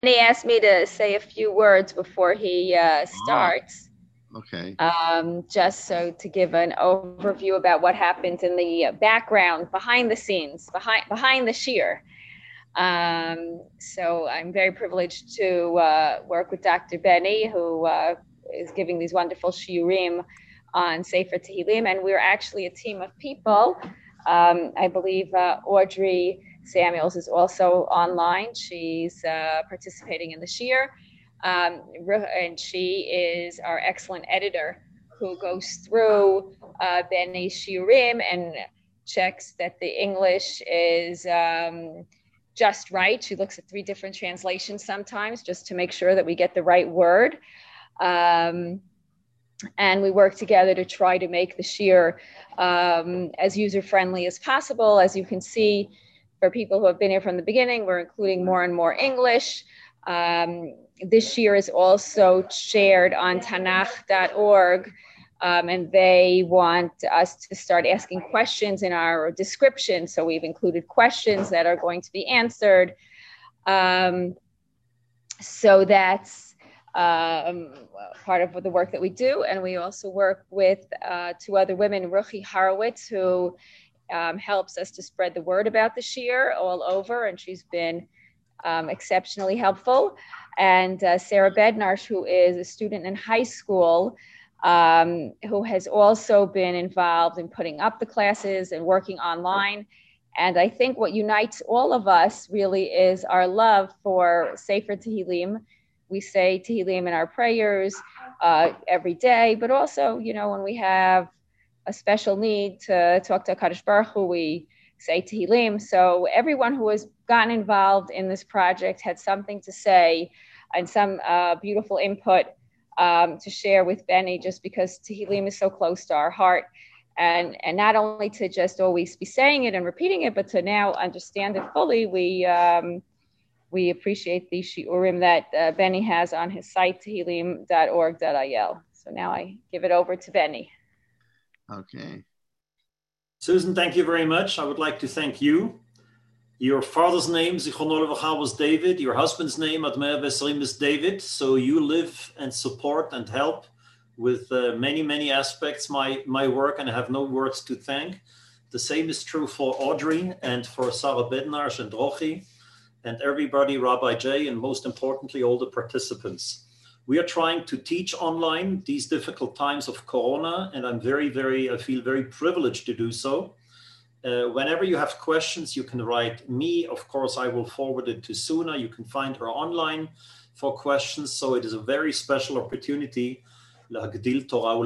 he asked me to say a few words before he Ah, starts, okay. just so to give an overview about what happens in the background, behind the scenes, behind the shear. So I'm very privileged to work with Dr. Benny, who is giving these wonderful shiurim on Sefer Tehillim, and we're actually a team of people. I believe Audrey Samuels is also online. She's participating in the shiur, and she is our excellent editor who goes through Benny's shiurim and checks that the English is just right. She looks at three different translations sometimes just to make sure that we get the right word. Um, and we work together to try to make the shiur as user-friendly as possible. As you can see, for people who have been here from the beginning, we're including more and more English. This shiur is also shared on Tanakh.org, and they want us to start asking questions in our description. So we've included questions that are going to be answered. So that's part of the work that we do. And we also work with two other women, Ruchi Horowitz, who helps us to spread the word about the shiur all over, and she's been exceptionally helpful. And Sarah Bednarsh, who is a student in high school, who has also been involved in putting up the classes and working online. And I think what unites all of us really is our love for Sefer Tehillim. We say Tehillim in our prayers every day, but also, you know, when we have a special need to talk to HaKadosh Baruch Hu, we say Tehillim. So everyone who has gotten involved in this project had something to say and some beautiful input to share with Benny, just because Tehillim is so close to our heart. And not only to just always be saying it and repeating it, but to now understand it fully. We appreciate the shiurim that Benny has on his site, tehillim.org.il. So now I give it over to Benny. Okay. Susan, thank you very much. I would like to thank you. Your father's name, Zichrono Levacha, was David. Your husband's name, Admer Veserim, is David. So you live and support and help with many, many aspects my work, and I have no words to thank. The same is true for Audrey and for Sarah Bednarsh and Rochi and everybody, Rabbi Jay, and most importantly, all the participants. We are trying to teach online these difficult times of Corona, and I feel very privileged to do so. Whenever you have questions, you can write me. Of course, I will forward it to Suna. You can find her online for questions. So it is a very special opportunity. The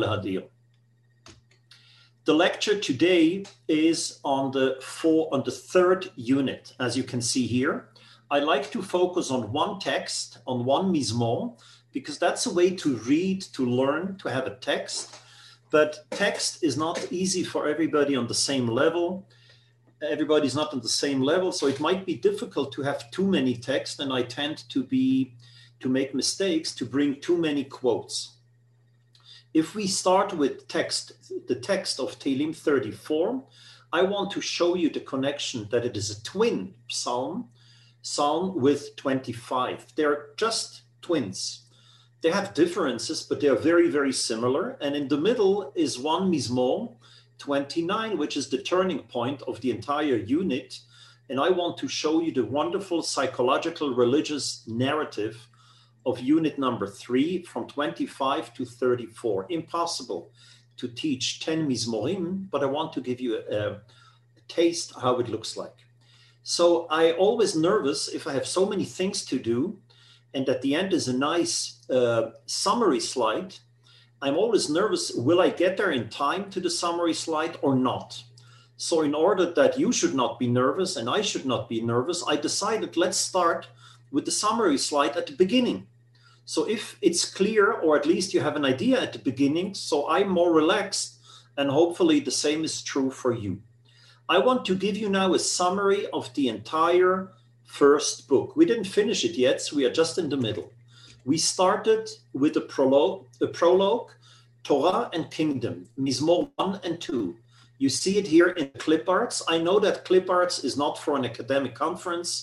lecture today is on the third unit, as you can see here. I like to focus on one text, on one mizmor, because that's a way to read, to learn, to have a text. But text is not easy for everybody on the same level. Everybody's not on the same level, so it might be difficult to have too many texts, and I tend to make mistakes, to bring too many quotes. If we start with the text of Tehillim 34, I want to show you the connection that it is a twin psalm with 25. They're just twins. They have differences, but they are very, very similar. And in the middle is one mizmor, 29, which is the turning point of the entire unit. And I want to show you the wonderful psychological religious narrative of unit number 3 from 25 to 34. Impossible to teach 10 mizmorim, but I want to give you a taste how it looks like. So I always nervous if I have so many things to do, and at the end is a nice summary slide. I'm always nervous, will I get there in time to the summary slide or not? So in order that you should not be nervous and I should not be nervous, I decided let's start with the summary slide at the beginning. So if it's clear, or at least you have an idea at the beginning, so I'm more relaxed, and hopefully the same is true for you. I want to give you now a summary of the entire first book. We didn't finish it yet, so we are just in the middle. We started with a prologue, Torah and Kingdom, Mizmor 1 and 2. You see it here in clip arts. I know that clip arts is not for an academic conference.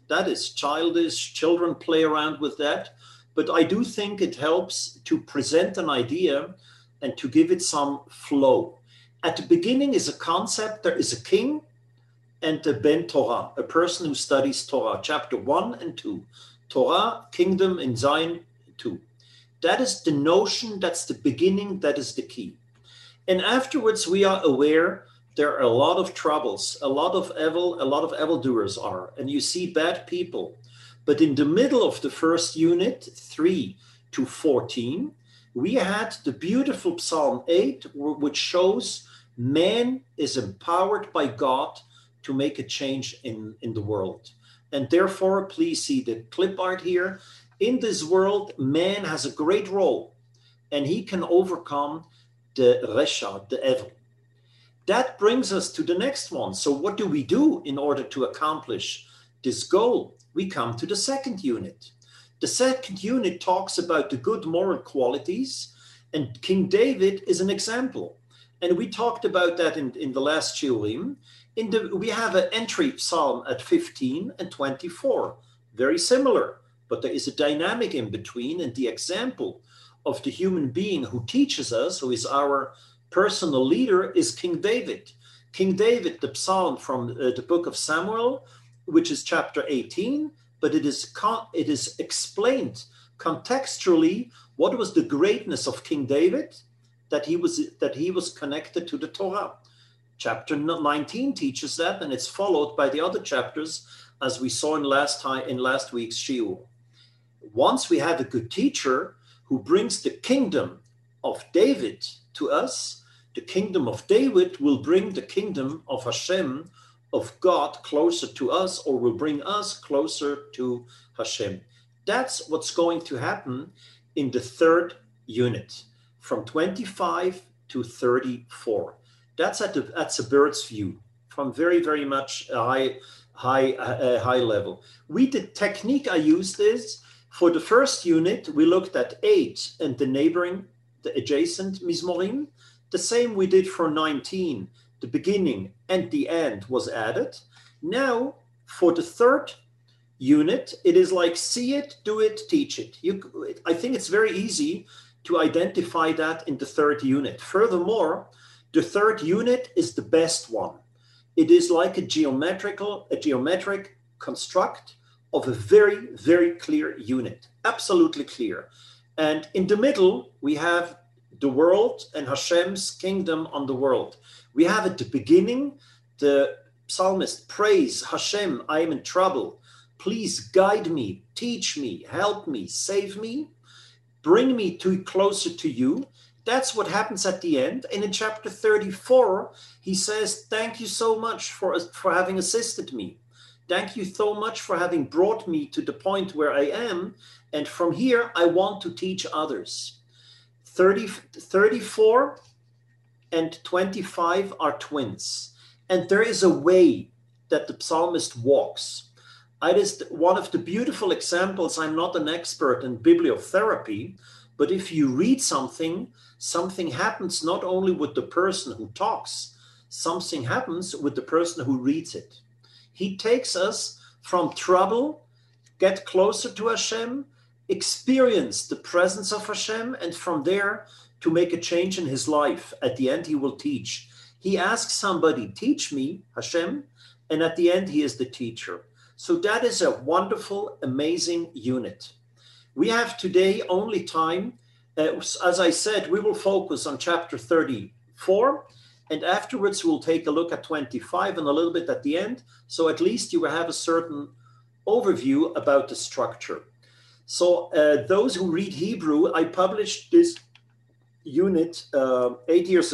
That is childish. Children play around with that. But I do think it helps to present an idea and to give it some flow. At the beginning is a concept. There is a king and a ben Torah, a person who studies Torah, chapter 1 and 2. Torah, kingdom in Zion 2. That is the notion, that's the beginning, that is the key. And afterwards we are aware there are a lot of troubles, a lot of evildoers are, and you see bad people. But in the middle of the first unit, 3 to 14, we had the beautiful Psalm 8, which shows man is empowered by God to make a change in the world. And therefore, please see the clip art here. In this world, man has a great role, and he can overcome the Resha, the evil. That brings us to the next one. So what do we do in order to accomplish this goal? We come to the second unit. The second unit talks about the good moral qualities, and King David is an example. And we talked about that in the last Shiurim. We have an entry psalm at 15 and 24, very similar, but there is a dynamic in between, and the example of the human being who teaches us, who is our personal leader, is King David. King David, the psalm from the book of Samuel, which is chapter 18, but it is explained contextually what was the greatness of King David, that he was connected to the Torah. Chapter 19 teaches that, and it's followed by the other chapters, as we saw in last week's shiur. Once we have a good teacher who brings the kingdom of David to us, the kingdom of David will bring the kingdom of Hashem, of God, closer to us, or will bring us closer to Hashem. That's what's going to happen in the third unit, from 25 to 34. That's a bird's view from very, very much a high level. The technique I used is, for the first unit, we looked at 8 and the adjacent Mizmorim. The same we did for 19. The beginning and the end was added. Now, for the third unit, it is like see it, do it, teach it. I think it's very easy to identify that in the third unit. Furthermore, the third unit is the best one. It is like a geometric construct of a very, very clear unit, absolutely clear. And in the middle, we have the world and Hashem's kingdom on the world. We have at the beginning, the psalmist prays, Hashem, I am in trouble. Please guide me, teach me, help me, save me, bring me closer to you. That's what happens at the end. And in chapter 34, he says, thank you so much for having assisted me. Thank you so much for having brought me to the point where I am. And from here, I want to teach others. 34 and 25 are twins. And there is a way that the psalmist walks. It is one of the beautiful examples. I'm not an expert in bibliotherapy, but if you read something happens not only with the person who talks, something happens with the person who reads it. He takes us from trouble, get closer to Hashem, experience the presence of Hashem, and from there to make a change in his life. At the end, he will teach. He asks somebody, teach me, Hashem, and at the end, he is the teacher. So that is a wonderful, amazing unit. We have today only time. As I said, we will focus on chapter 34, and afterwards we'll take a look at 25 and a little bit at the end. So at least you will have a certain overview about the structure. So those who read Hebrew, I published this unit 6 years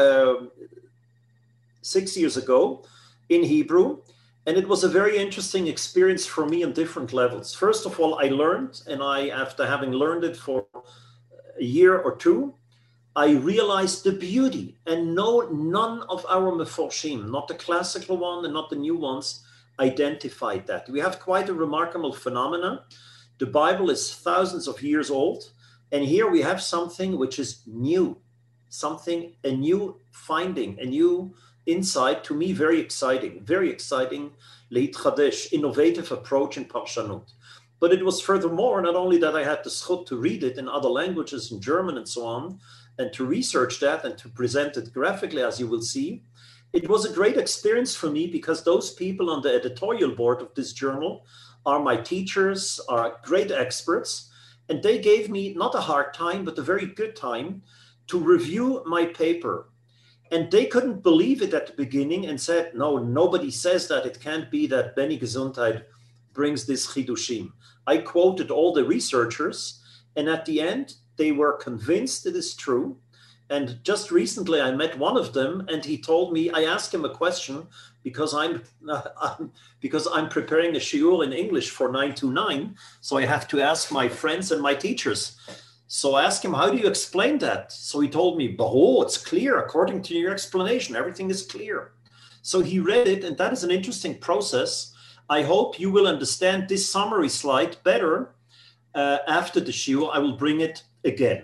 ago in Hebrew. And it was a very interesting experience for me on different levels. First of all, I learned, and after having learned it for a year or two, I realized the beauty. And none of our Meforshim, not the classical one and not the new ones, identified that. We have quite a remarkable phenomenon. The Bible is thousands of years old. And here we have something which is new, a new finding, a new insight, to me, very exciting, Leitchadesh, innovative approach in Parshanut. But it was furthermore, not only that I had the schut to read it in other languages, in German and so on, and to research that and to present it graphically, as you will see, it was a great experience for me because those people on the editorial board of this journal are my teachers, are great experts, and they gave me not a hard time, but a very good time to review my paper. And they couldn't believe it at the beginning and said, no, nobody says that. It can't be that Beni Gesundheit brings this chidushim. I quoted all the researchers, and at the end, they were convinced it is true. And just recently, I met one of them, and he told me, I asked him a question because I'm preparing a shiur in English for 929, so I have to ask my friends and my teachers. So I asked him, how do you explain that? So he told me, oh, it's clear. According to your explanation, everything is clear. So he read it, and that is an interesting process. I hope you will understand this summary slide better after the shiur. I will bring it again.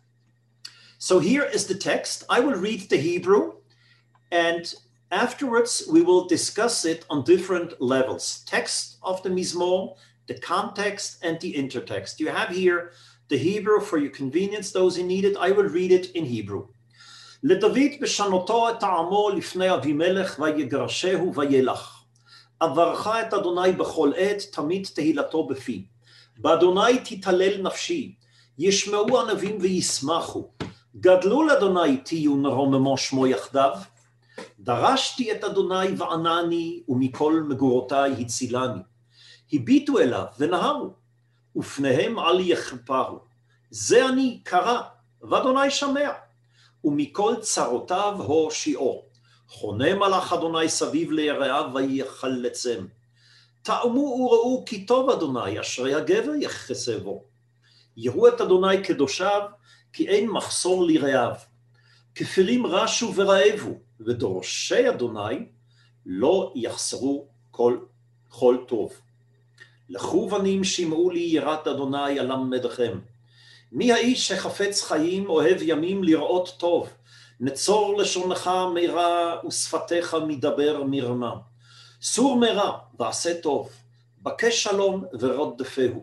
So here is the text. I will read the Hebrew, and afterwards we will discuss it on different levels. Text of the Mizmor, the context, and the intertext. You have here the Hebrew for your convenience, those who need it. I will read it in Hebrew. לדוד בשנותו את העמו לפני אבימלך ויגרשהו וילך. אברך את אדוני בכל עת, תמיד תהילתו בפי. באדוני תתהלל נפשי, ישמעו ענבים וישמחו. גדלו לאדוני תהיו נרוממו שמו יחדיו. דרשתי את אדוני וענני, ומכל מגורותיי הצילני. הביטו אליו ונהרו, ופניהם אל יכפרו. זה אני קרא, ואדוני שמע, ומכל צרותיו הושיעו. חונה מלאך אדוני סביב ליראיו ויחלצם. טעמו וראו כי טוב אדוני, אשרי הגבר יחסה בו. יראו את אדוני קדושיו, כי אין מחסור ליראיו. כפירים רשו ורעבו, ודורשי אדוני לא יחסרו כל טוב. לכו בנים שמעו לי יראת אדוני אלמדכם. מי האיש שחפץ חיים אוהב ימים לראות טוב, נצור לשונך מרע ושפתיך מדבר מרמה. סור מרע ועשה טוב, בקש שלום ורדפהו.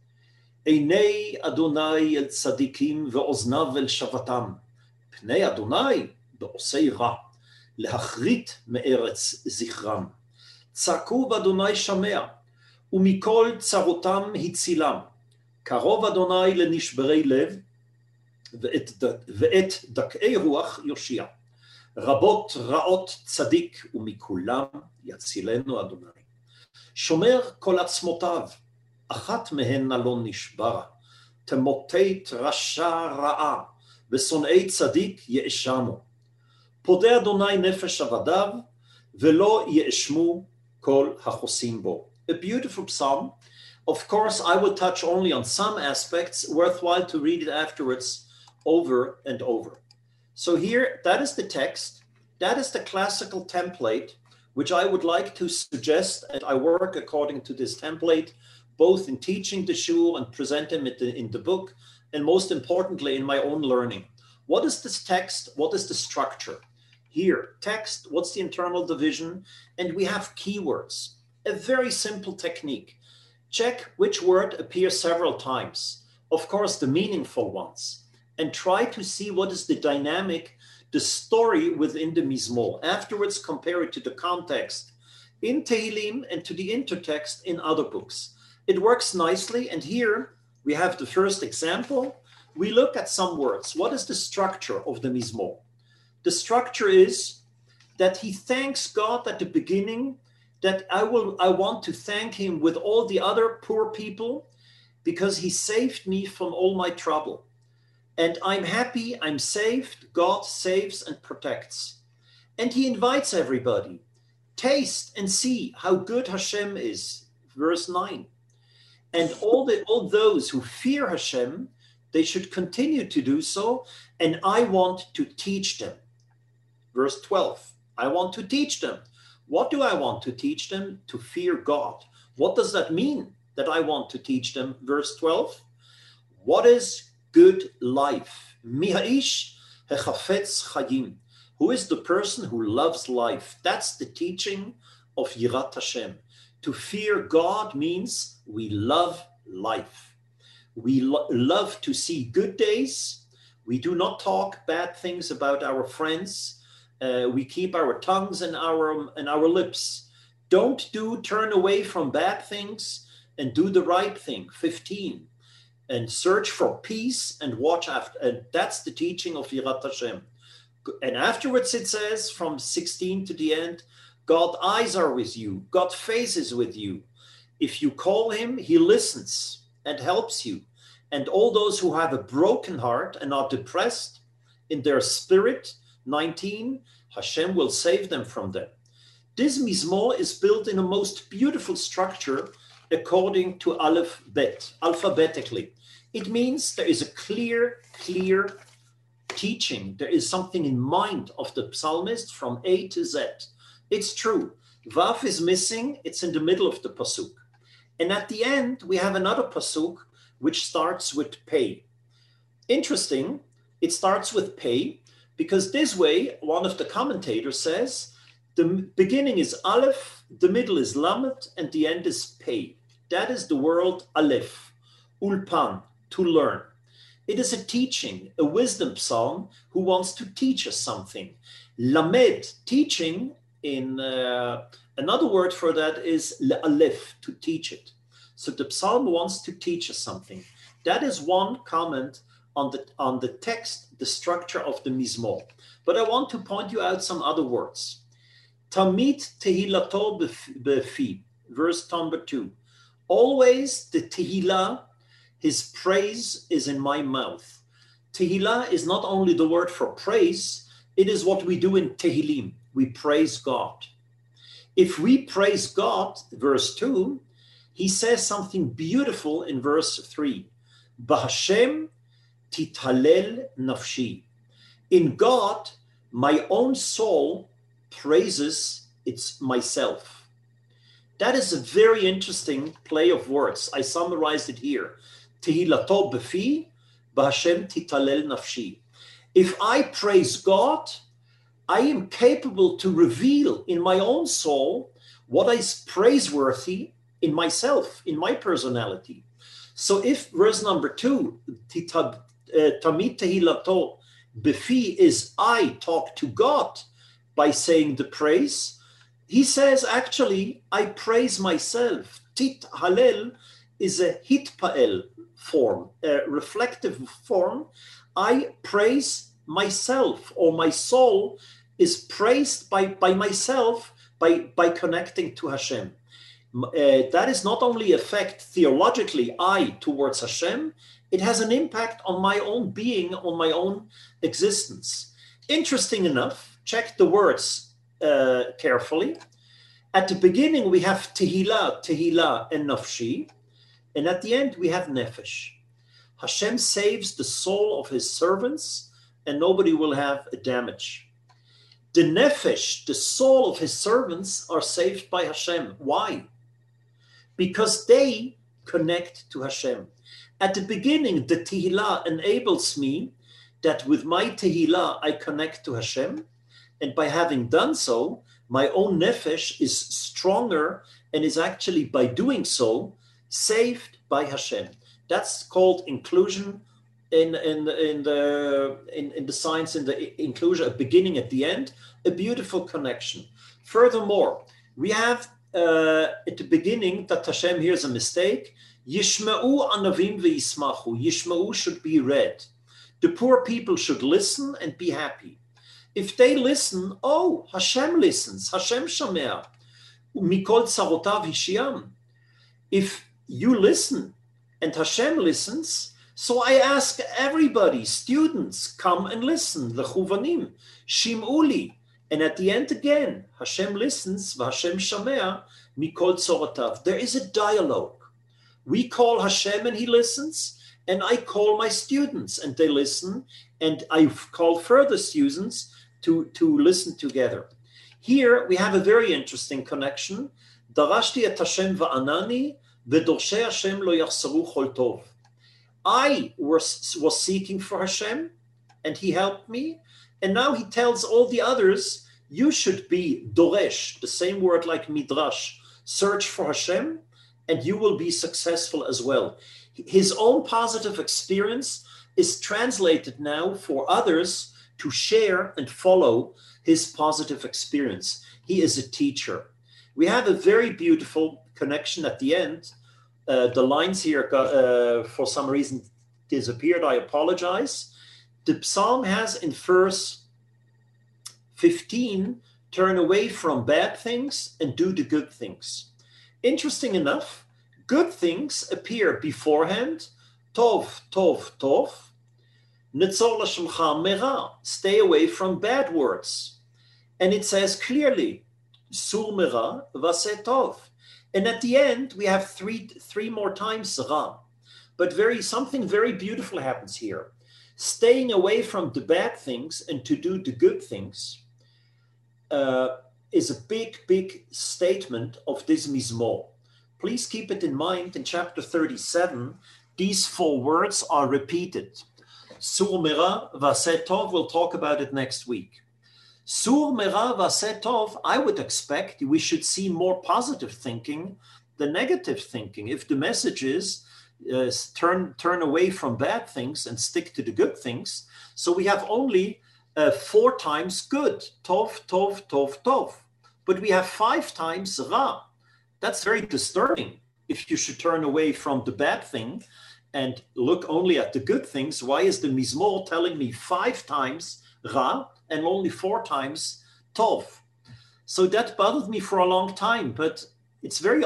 עיני אדוני אל צדיקים ואוזניו אל שבתם. פני אדוני בעושי רע, להחריט מארץ זכרם. צעקו באדוני שמע, ומכל צרותם הצילם. קרוב אדוני לנשברי לב, ואת דכאי רוח יושיע. רבות רעות צדיק, ומכולם יצילנו אדוני. שומר כל עצמותיו, אחת מהן לא נשברה. תמוטט רשע רעה, ושונאי צדיק יאשמו. פודה אדוני נפש עבדיו, ולא יאשמו כל החוסים בו. A beautiful psalm. Of course, I will touch only on some aspects, worthwhile to read it afterwards over and over. So here, that is the text. That is the classical template, which I would like to suggest, and I work according to this template, both in teaching the shul and presenting it in the book, and most importantly, in my own learning. What is this text? What is the structure? Here, text, what's the internal division? And we have keywords. A very simple technique. Check which word appears several times. Of course, the meaningful ones. And try to see what is the dynamic, the story within the Mizmor. Afterwards, compare it to the context in Tehillim and to the intertext in other books. It works nicely. And here we have the first example. We look at some words. What is the structure of the Mizmor? The structure is that he thanks God at the beginning, that I want to thank him with all the other poor people because he saved me from all my trouble. And I'm happy, I'm saved, God saves and protects. And he invites everybody, taste and see how good Hashem is, verse 9. And all those who fear Hashem, they should continue to do so, and I want to teach them. Verse 12, I want to teach them. What do I want to teach them? To fear God. What does that mean, that I want to teach them? Verse 12, what is good life? Mi ha'ish hechafetz chayim. Who is the person who loves life? That's the teaching of Yirat Hashem. To fear God means we love life. We love to see good days. We do not talk bad things about our friends. We keep our tongues and our lips. Don't turn away from bad things and do the right thing. 15. And search for peace and watch after. And that's the teaching of Yirat Hashem. And afterwards it says from 16 to the end, God's eyes are with you. God's face is with you. If you call him, he listens and helps you. And all those who have a broken heart and are depressed in their spirit, 19, Hashem will save them from them. This Mizmor is built in a most beautiful structure according to Aleph Bet, alphabetically. It means there is a clear teaching. There is something in mind of the psalmist from A to Z. It's true. Vav is missing. It's in the middle of the pasuk. And at the end, we have another pasuk which starts with Pei. Interesting. It starts with Pei because this way, one of the commentators says, the beginning is Aleph, the middle is Lamed, and the end is Pei. That is the word Aleph, Ulpan, to learn. It is a teaching, a wisdom psalm who wants to teach us something. Lamed, teaching, in another word for that is Aleph, to teach it. So the psalm wants to teach us something. That is one comment on the text, the structure of the Mizmor. But I want to point you out some other words. Tamid tehilato befi, verse number 2. Always the tehillah, his praise is in my mouth. Tehillah is not only the word for praise, it is what we do in Tehillim. We praise God. If we praise God, verse 2, he says something beautiful in verse 3. B'Hashem tithalel nafshi. In God, my own soul praises its myself. That is a very interesting play of words. I summarized it here. Tehilato befi, b'Hashem tithalel nafshi. If I praise God, I am capable to reveal in my own soul what is praiseworthy in myself, in my personality. So if verse number 2, tamid tehilato befi is I talk to God by saying the praise, he says actually I praise myself. Tit halel is a hitpael form, a reflective form. I praise myself, or my soul is praised by myself by connecting to Hashem. That is not only effect theologically I towards Hashem, it has an impact on my own being, on my own existence. Interesting enough, check the words carefully. At the beginning we have tehillah, and nafshi, and at the end we have nefesh. Hashem saves the soul of his servants, and nobody will have a damage. The nefesh, the soul of his servants, are saved by Hashem. Why? Because they connect to Hashem. At the beginning, the tehillah enables me that with my tehillah I connect to Hashem, and by having done so, my own nefesh is stronger and is actually, by doing so, saved by Hashem. That's called inclusion in the science, in the inclusion, a beginning at the end, a beautiful connection. Furthermore, we have at the beginning that Hashem hears a mistake. Yishma'u anavim ve'yismachu. Yishma'u should be read. The poor people should listen and be happy. If they listen, oh, Hashem listens. Hashem shamea. Mikol tzarotav hishiam. If you listen and Hashem listens, so I ask everybody, students, come and listen. Lechuvanim, shim'uli. And at the end again, Hashem listens, v'Hashem shamea, mikol tzorotav. There is a dialogue. We call Hashem and he listens, and I call my students and they listen, and I call further students to listen together. Here we have a very interesting connection. Darashti et Hashem va'anani, v'dorshei Hashem lo yachsaru chol tov. I was seeking for Hashem, and he helped me, And now he tells all the others, you should be doresh, the same word like midrash, search for Hashem, and you will be successful as well. His own positive experience is translated now for others to share and follow his positive experience. He is a teacher. We have a very beautiful connection at the end. The lines here, for some reason, disappeared. I apologize. The psalm has in verse 15, turn away from bad things and do the good things. Interesting enough, good things appear beforehand. Tov, tov, tov. Nitzor l'shemcha mera. Stay away from bad words. And it says clearly, sur mera v'aseh tov. And at the end, we have three more times ra. But something very beautiful happens here. Staying away from the bad things and to do the good things is a big statement of this mizmor. Please keep it in mind, in chapter 37, these 4 words are repeated. Sur mera v'aseh tov, we'll talk about it next week. Sur mera v'aseh tov, I would expect we should see more positive thinking than negative thinking. If the message is turn away from bad things and stick to the good things, so we have only 4 times good, tov, tov, tov, tov. But we have 5 times ra. That's very disturbing. If you should turn away from the bad thing and look only at the good things, why is the mizmor telling me 5 times ra and only 4 times tov? So that bothered me for a long time, but it's very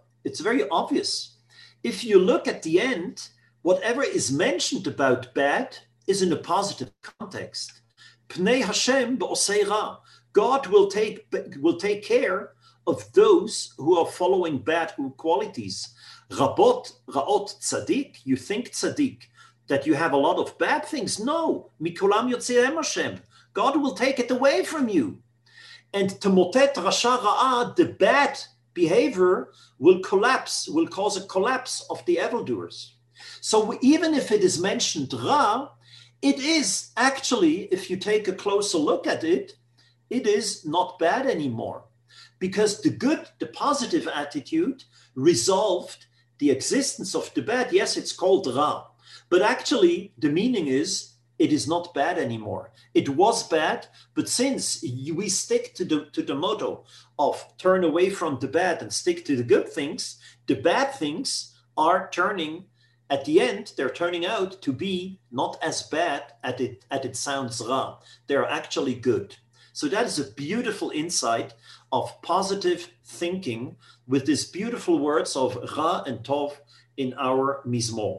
obvious. If you look at the end, whatever is mentioned about bad is in a positive context. Pnei Hashem b'osei ra. God will take care of those who are following bad qualities. Raot tzaddik, you think tzaddik, that you have a lot of bad things? No, mikolam yotzehem Hashem. God will take it away from you. And temotet rasha ra'ah, the bad behavior will cause a collapse of the evildoers. So even if it is mentioned ra, it is actually, if you take a closer look at it, it is not bad anymore. Because the positive attitude resolved the existence of the bad. Yes, it's called ra, but actually the meaning is it is not bad anymore. It was bad, but since we stick to the motto of turn away from the bad and stick to the good things, the bad things are turning, at the end, they're turning out to be not as bad as it sounds ra. They're actually good. So that is a beautiful insight of positive thinking with these beautiful words of ra and tov in our mizmor.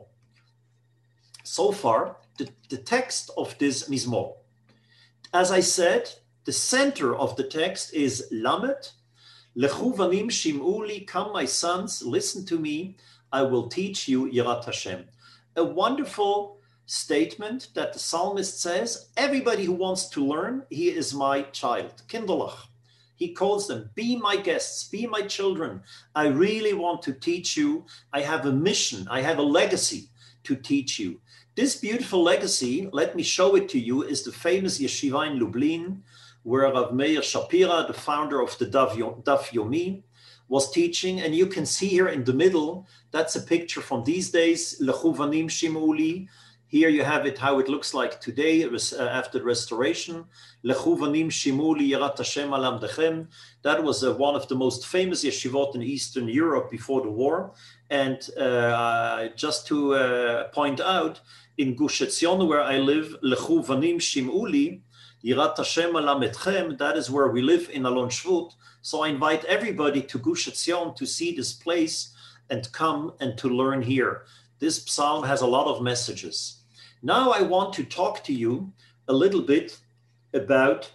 So far, the text of this mizmor. As I said, the center of the text is Lamed. Lechu vanim shim'uli, come my sons, listen to me, I will teach you Yirat Hashem. A wonderful statement that the psalmist says, everybody who wants to learn, he is my child, kinderlach. He calls them, be my guests, be my children. I really want to teach you. I have a mission, I have a legacy to teach you. This beautiful legacy, let me show it to you, is the famous yeshiva in Lublin, where Rav Meir Shapira, the founder of the Daf Yomi, was teaching. And you can see here in the middle, that's a picture from these days, Lechu vanim shim'uli. Here you have it, how it looks like today after the restoration. Lechu vanim shim'uli yirat Hashem al amdechem. That was one of the most famous yeshivot in Eastern Europe before the war. And just to point out, in Gush Etzion, where I live, Lechu vanim shim'uli yirat Hashem al amdechem. That is where we live in Alon Shvut. So I invite everybody to Gush Etzion to see this place and come and to learn here. This psalm has a lot of messages. Now I want to talk to you a little bit about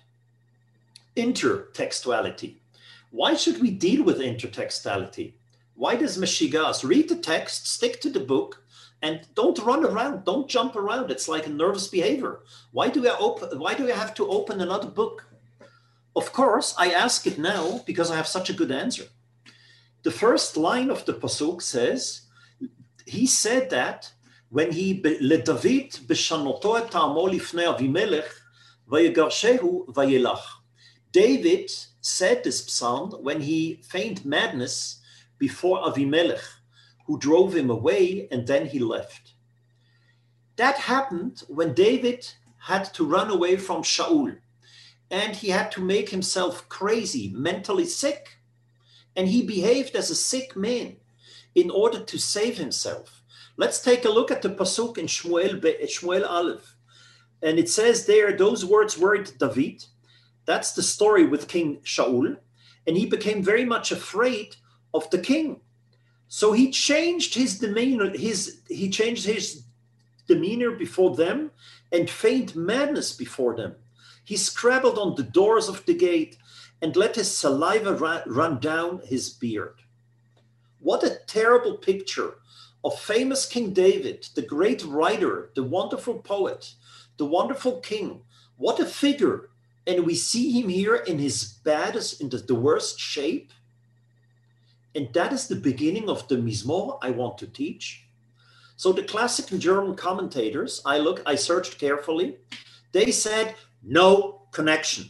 intertextuality. Why should we deal with intertextuality? Why does Meshigas read the text, stick to the book, and don't run around, don't jump around? It's like a nervous behavior. Why do I have to open another book? Of course, I ask it now because I have such a good answer. The first line of the pasuk says, he said that when he, LeDavid b'shanoto et ta'amo lifnei Avimelech, Vayegarshehu vayelach. David said this psalm when he feigned madness before Avimelech, who drove him away, and then he left. That happened when David had to run away from Shaul, and he had to make himself crazy, mentally sick, and he behaved as a sick man in order to save himself. Let's take a look at the pasuk in Shmuel Aleph, and it says there, those words were David. That's the story with King Shaul, and he became very much afraid of the king. So he changed his demeanor, he changed his demeanor before them and feigned madness before them. He scrabbled on the doors of the gate and let his saliva run down his beard. What a terrible picture of famous King David, the great writer, the wonderful poet, the wonderful king. What a figure. And we see him here in his baddest, in the worst shape. And that is the beginning of the Mizmor I want to teach. So the classic German commentators, I searched carefully. They said, no connection.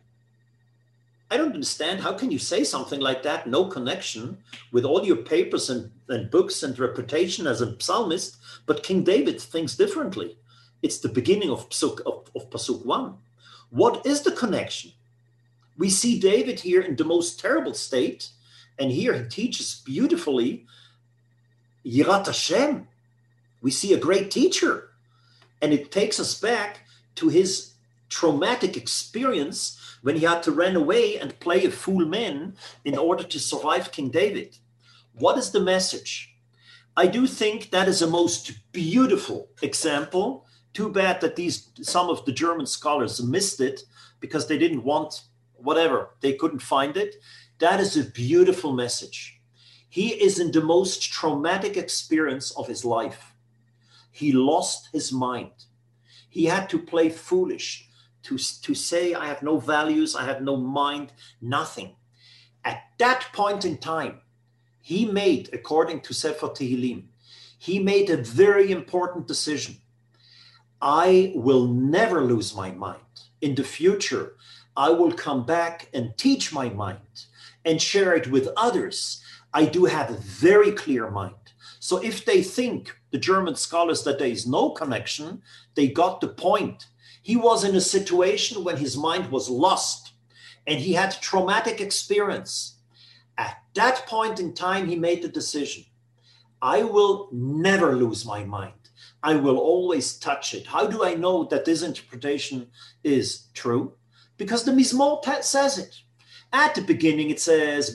I don't understand. How can you say something like that? No connection with all your papers and books and reputation as a psalmist. But King David thinks differently. It's the beginning of Pasuk 1. What is the connection? We see David here in the most terrible state. And here he teaches beautifully Yirat Hashem. We see a great teacher. And it takes us back to his traumatic experience when he had to run away and play a fool man in order to survive King David. What is the message? I do think that is a most beautiful example. Too bad that some of the German scholars missed it because they didn't want whatever. They couldn't find it. That is a beautiful message. He is in the most traumatic experience of his life. He lost his mind. He had to play foolish, to say, I have no values, I have no mind, nothing. At that point in time, he made, according to Sefer Tehillim, he made a very important decision. I will never lose my mind. In the future, I will come back and teach my mind and share it with others. I do have a very clear mind. So if they think, the German scholars, that there is no connection, they got the point. He was in a situation when his mind was lost and he had traumatic experience. At that point in time, he made the decision. I will never lose my mind. I will always touch it. How do I know that this interpretation is true? Because the Mizmor says it. At the beginning, it says,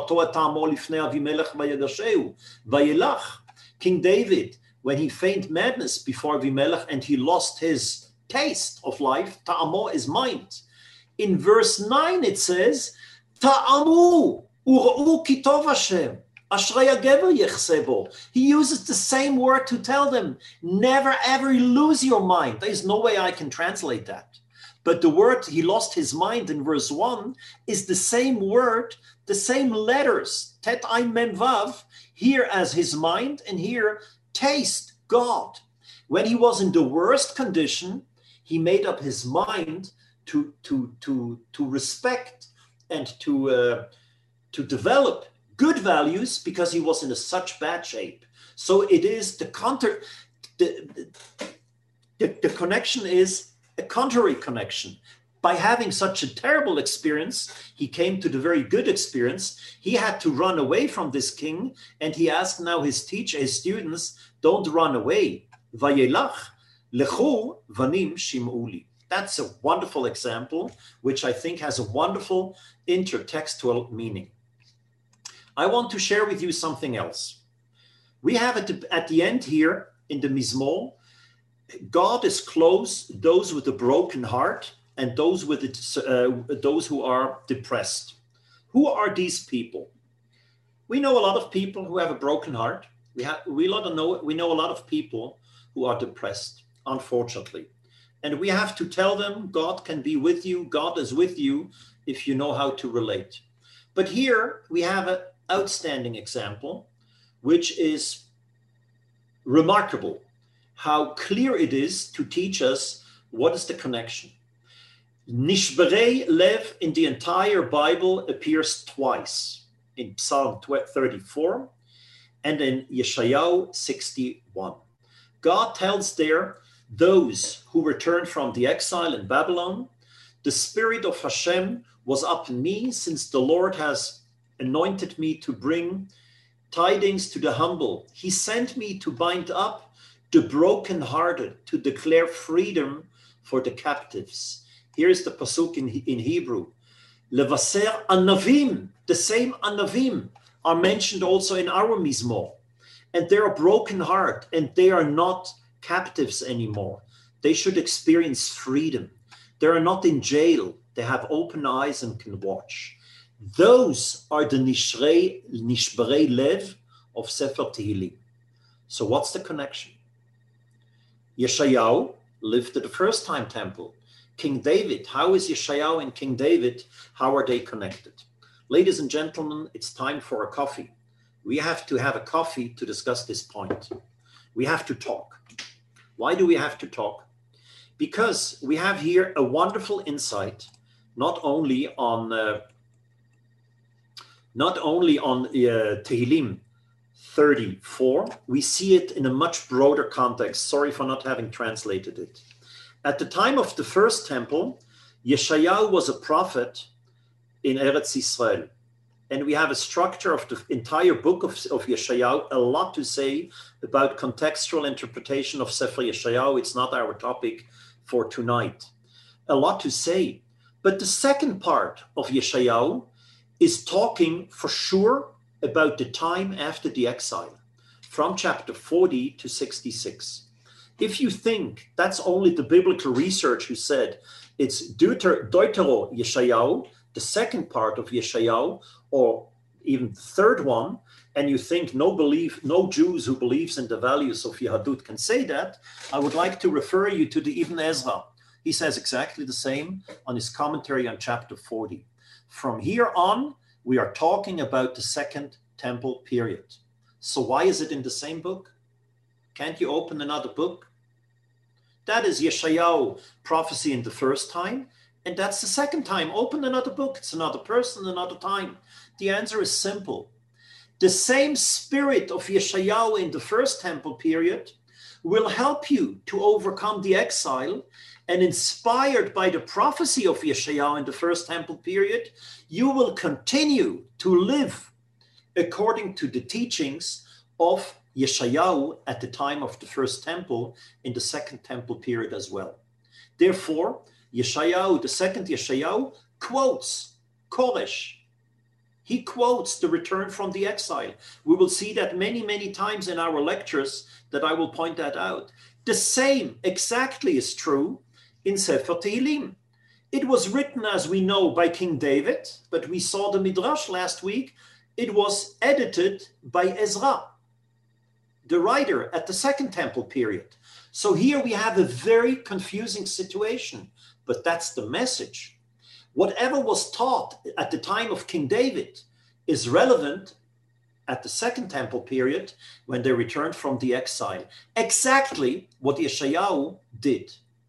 King David, when he feigned madness before Avimelech and he lost his taste of life, ta'amo is mind. In verse 9, it says, ta'amu ur'u ki tov Hashem. He uses the same word to tell them, never ever lose your mind. There's no way I can translate that. But the word he lost his mind in verse 1 is the same word, the same letters, tet ayin mem vav, here as his mind and here taste God. When he was in the worst condition, he made up his mind to respect and to develop good values because he was in such bad shape. So it is the connection is a contrary connection. By having such a terrible experience, he came to the very good experience. He had to run away from this king, and he asked now his students, don't run away. Vayelach lechu vanim shim'uli. That's a wonderful example, which I think has a wonderful intertextual meaning. I want to share with you something else. We have at the end here in the Mizmor, God is close those with a broken heart and those who are depressed. Who are these people? We know a lot of people who have a broken heart. We know a lot of people who are depressed, unfortunately. And we have to tell them God can be with you. God is with you if you know how to relate. But here we have an outstanding example, which is remarkable, how clear it is to teach us what is the connection. Nishberei Lev in the entire Bible appears twice, in Psalm 34 and in Yeshayahu 61. God tells there those who returned from the exile in Babylon, the Spirit of Hashem was upon me, since the Lord has anointed me to bring tidings to the humble. He sent me to bind up the brokenhearted, to declare freedom for the captives. Here's the pasuk in Hebrew. Levaser anavim, the same anavim are mentioned also in our Mizmor. And they're a broken heart, and they are not captives anymore. They should experience freedom. They are not in jail. They have open eyes and can watch. Those are the Nishberei Lev of Sefer Tehillim. So what's the connection? Yeshayahu lived at the first time temple. King David, how is Yeshayahu and King David, how are they connected? Ladies and gentlemen, it's time for a coffee. We have to have a coffee to discuss this point. We have to talk. Why do we have to talk? Because we have here a wonderful insight, not only on Tehillim 34, we see it in a much broader context. Sorry for not having translated it. At the time of the first temple, Yeshayahu was a prophet in Eretz Yisrael. And we have a structure of the entire book of Yeshayahu, a lot to say about contextual interpretation of Sefer Yeshayahu. It's not our topic for tonight. A lot to say. But the second part of Yeshayahu is talking for sure about the time after the exile, from chapter 40 to 66. If you think that's only the biblical research who said it's Deutero Yeshayahu, the second part of Yeshayahu, or even the third one, and you think no Jews who believes in the values of Yahadut can say that, I would like to refer you to the Ibn Ezra. He says exactly the same on his commentary on chapter 40. From here on, we are talking about the second temple period. So why is it in the same book? Can't you open another book? That is Yeshayahu prophecy in the first time, and that's the second time. Open another book. It's another person, another time. The answer is simple. The same spirit of Yeshayahu in the first temple period will help you to overcome the exile, and inspired by the prophecy of Yeshayahu in the first temple period, you will continue to live according to the teachings of Yeshayahu at the time of the first temple in the second temple period as well. Therefore, Yeshayahu, the second Yeshayahu, quotes Koresh. He quotes the return from the exile. We will see that many, many times in our lectures that I will point that out. The same exactly is true in Sefer Tehillim. It was written, as we know, by King David, but we saw the Midrash last week. It was edited by Ezra, the writer at the second temple period. So here we have a very confusing situation, but that's the message. Whatever was taught at the time of King David is relevant at the second temple period when they returned from the exile. Exactly what Yeshayahu did.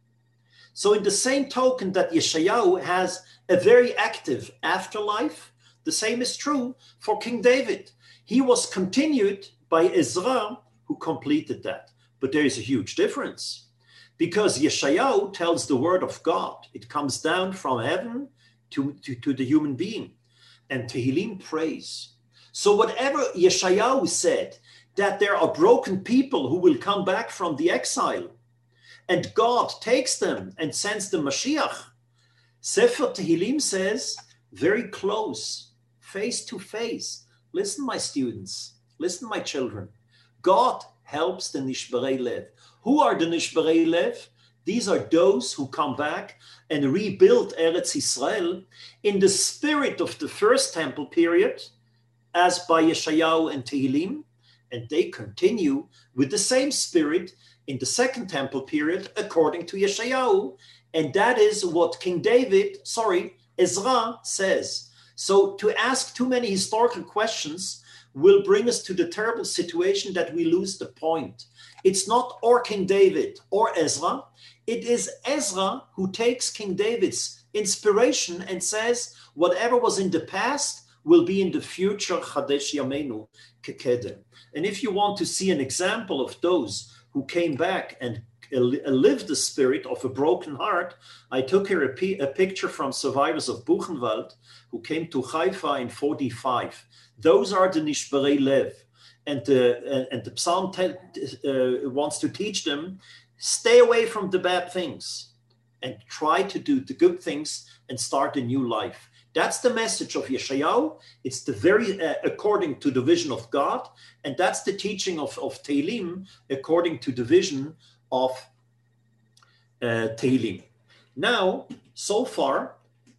So in the same token that Yeshayahu has a very active afterlife, the same is true for King David. He was continued by Ezra, who completed that. But there is a huge difference, because Yeshayahu tells the word of God. It comes down from heaven to the human being. And Tehillim prays. So whatever Yeshayahu said, that there are broken people who will come back from the exile, and God takes them and sends the Mashiach, Sefer Tehillim says, very close, face to face. Listen, my students. Listen, my children. God helps the Nishberei Lev. Who are the Nishberei Lev? These are those who come back and rebuild Eretz Yisrael in the spirit of the first temple period, as by Yeshayahu and Tehillim, and they continue with the same spirit in the second temple period according to Yeshayahu, and that is what Ezra says. So to ask too many historical questions will bring us to the terrible situation that we lose the point. It's not or King David or Ezra. It is Ezra who takes King David's inspiration and says, whatever was in the past will be in the future. Chadesh Yameinu Kekedem. And if you want to see an example of those who came back and lived the spirit of a broken heart, I took here a picture from survivors of Buchenwald who came to Haifa in 45. Those are the Nishbarei Lev. And the Psalm wants to teach them, stay away from the bad things and try to do the good things and start a new life. That's the message of Yeshayahu. It's the very, according to the vision of God. And that's the teaching of Tehillim, according to the vision of Tehillim. Now, so far,